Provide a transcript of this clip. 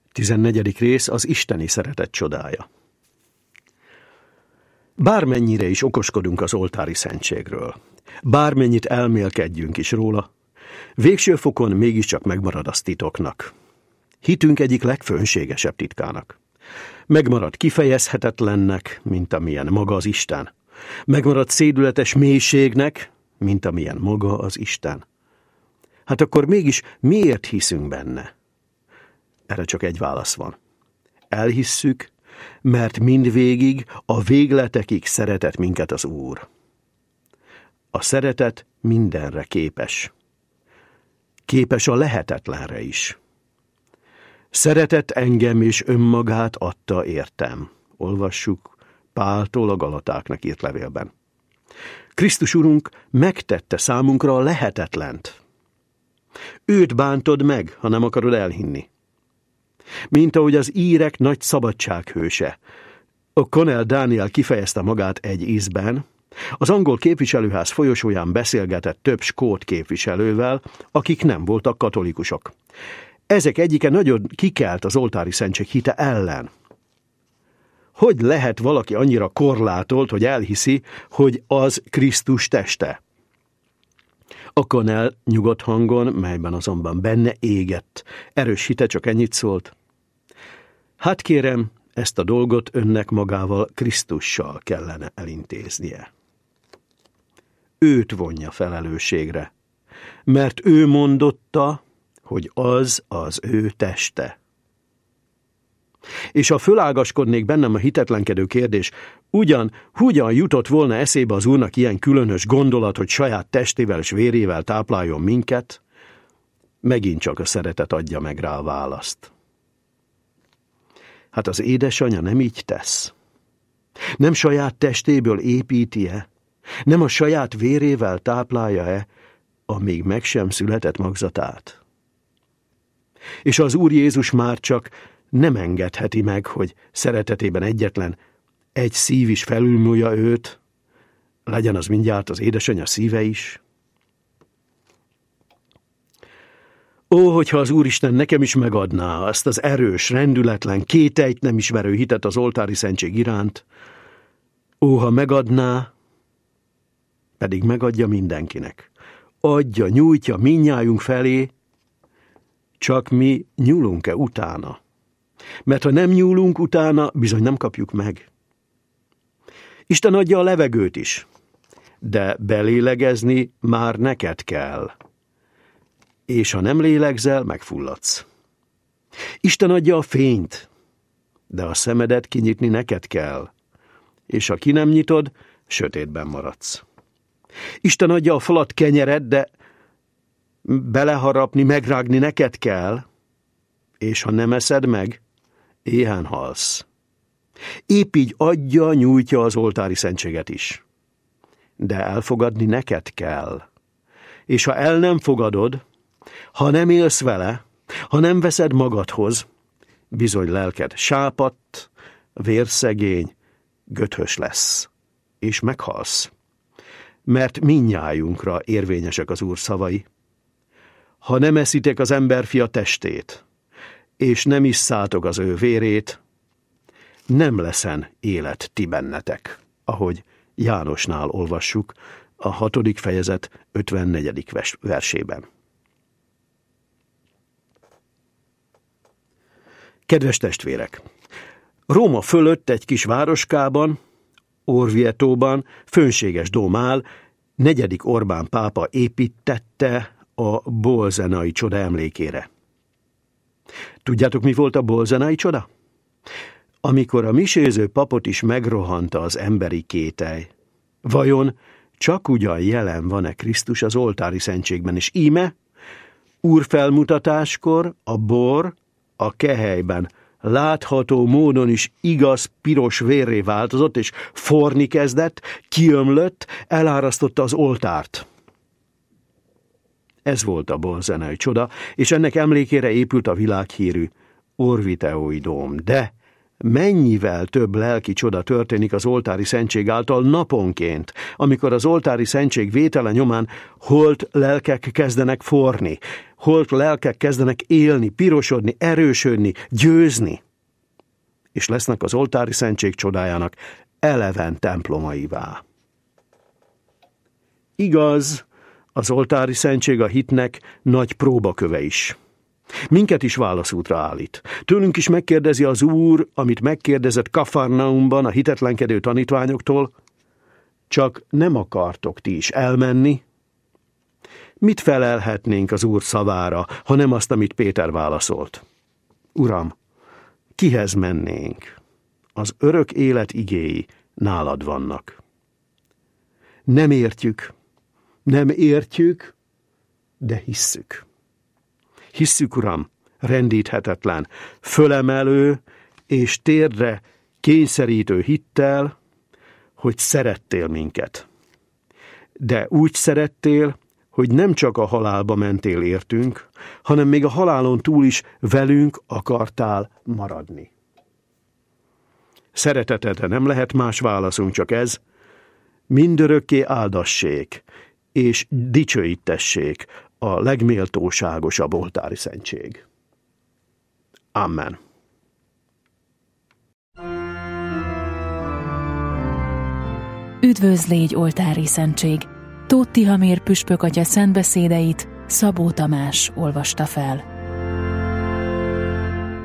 14. rész az isteni szeretet csodája. Bármennyire is okoskodunk az oltári szentségről, bármennyit elmélkedjünk is róla, végső fokon mégiscsak megmarad az titoknak. Hitünk egyik legfönségesebb titkának. Megmarad kifejezhetetlennek, mint amilyen maga az Isten. Megmarad szédületes mélységnek, mint amilyen maga az Isten. Hát akkor mégis miért hiszünk benne? Erre csak egy válasz van. Elhisszük, mert mindvégig, a végletekig szeretett minket az Úr. A szeretet mindenre képes. Képes a lehetetlenre is. Szeretett engem és önmagát adta értem. Olvassuk Páltól a Galatáknak írt levélben. Krisztus Urunk megtette számunkra a lehetetlent. Őt bántod meg, ha nem akarod elhinni. Mint ahogy az írek nagy szabadsághőse. Conall Daniel kifejezte magát egy ízben, az angol képviselőház folyosóján beszélgetett több skót képviselővel, akik nem voltak katolikusok. Ezek egyike nagyon kikelt az oltári szentség hite ellen. Hogy lehet valaki annyira korlátolt, hogy elhiszi, hogy az Krisztus teste? A Conall nyugodt hangon, melyben azonban benne égett, erős hite csak ennyit szólt. Hát kérem, ezt a dolgot önnek magával, Krisztussal kellene elintéznie. Őt vonja felelősségre, mert ő mondotta, hogy az az ő teste. És ha fölágaskodnék bennem a hitetlenkedő kérdés, hogyan jutott volna eszébe az Úrnak ilyen különös gondolat, hogy saját testével és vérével tápláljon minket, megint csak a szeretet adja meg rá a választ. Hát az édesanyja nem így tesz. Nem saját testéből építi-e? Nem a saját vérével táplálja-e a még meg sem született magzatát? És az Úr Jézus már csak nem engedheti meg, hogy szeretetében egyetlen egy szív is felülmúlja őt, legyen az mindjárt az édesanyja szíve is. Ó, hogyha az Úristen nekem is megadná azt az erős, rendületlen, kételyt nem ismerő hitet az oltári szentség iránt, ó, ha megadná, pedig megadja mindenkinek. Adja, nyújtja mindnyájunk felé, csak mi nyúlunk-e utána? Mert ha nem nyúlunk utána, bizony nem kapjuk meg. Isten adja a levegőt is, de belélegezni már neked kell. És ha nem lélegzel, megfulladsz. Isten adja a fényt, de a szemedet kinyitni neked kell. És ha ki nem nyitod, sötétben maradsz. Isten adja a falat kenyeret, de beleharapni, megrágni neked kell, és ha nem eszed meg, éhen halsz. Épp így adja, nyújtja az oltári szentséget is. De elfogadni neked kell. És ha el nem fogadod, ha nem élsz vele, ha nem veszed magadhoz, bizony lelked sápadt, vérszegény, göthös lesz, és meghalsz. Mert mindnyájunkra érvényesek az Úr szavai. Ha nem eszitek az emberfia testét, és nem isszátok az ő vérét, nem leszen élet ti bennetek, ahogy Jánosnál olvassuk a 6. fejezet 54. versében. Kedves testvérek! Róma fölött egy kis városkában, Orvietóban fönséges dóm áll, 4. Orbán pápa építtette a bolzenai csoda emlékére. Tudjátok, mi volt a bolzenai csoda? Amikor a miséző papot is megrohanta az emberi kételj. Vajon csak ugyan jelen van-e Krisztus az oltári szentségben, és íme, úrfelmutatáskor a bor a kehelyben látható módon is igaz piros vérré változott, és forni kezdett, kiömlött, elárasztotta az oltárt. Ez volt a bolzenai csoda, és ennek emlékére épült a világhírű orvietói dóm. De Mennyivel több lelki csoda történik az oltári szentség által naponként, amikor az oltári szentség vétele nyomán holt lelkek kezdenek forni, holt lelkek kezdenek élni, pirosodni, erősödni, győzni, és lesznek az oltári szentség csodájának eleven templomaivá. Igaz, az oltári szentség a hitnek nagy próbaköve is. Minket is válaszútra állít. Tőlünk is megkérdezi az Úr, amit megkérdezett Kafarnaumban a hitetlenkedő tanítványoktól, csak nem akartok ti is elmenni? Mit felelhetnénk az Úr szavára, ha nem azt, amit Péter válaszolt? Uram, kihez mennénk? Az örök élet igéi nálad vannak. Nem értjük, de hisszük. Hisszük, Uram, rendíthetetlen, fölemelő és térdre kényszerítő hittel, hogy szerettél minket. De úgy szerettél, hogy nem csak a halálba mentél értünk, hanem még a halálon túl is velünk akartál maradni. Szeretetedre nem lehet más válaszunk, csak ez: mindörökké áldassék és dicsőítessék a legméltóságosabb oltári szentség. Amen. Üdvözl légy, oltári szentség! Tóth Tihamér püspök atya szentbeszédeit Szabó Tamás olvasta fel.